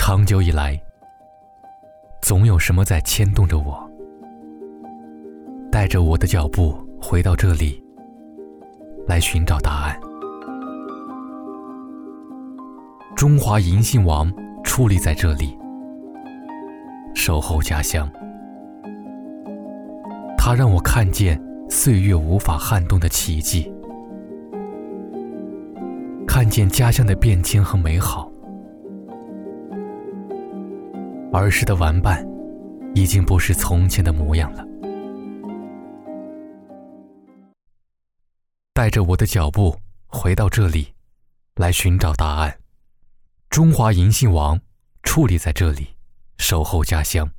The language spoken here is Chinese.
长久以来，总有什么在牵动着我，带着我的脚步回到这里，来寻找答案。中华银杏王矗立在这里，守候家乡。它让我看见岁月无法撼动的奇迹，看见家乡的变迁和美好。儿时的玩伴已经不是从前的模样了，带着我的脚步回到这里，来寻找答案。中华银杏王矗立在这里，守候家乡。